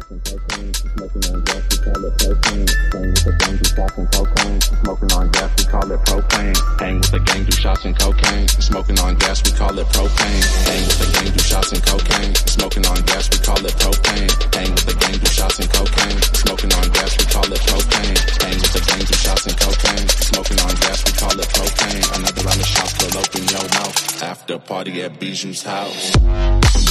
shots and cocaine. Smoking on gas, we call it propane. Hang with the gang, do shots and cocaine. Smoking on gas, we call it propane. Hang with the gang, do shots and cocaine. Smoking on gas, we call it propane. Hang with the gang, do shots and cocaine. Smoking on gas, we call it propane. Hang with the gang, do shots and cocaine. Smoking on gas, we call it propane. Hang with the gang, do shots and cocaine. Smoking on gas, we call it propane. Another round of shots will open your mouth. After party at Bijou's house.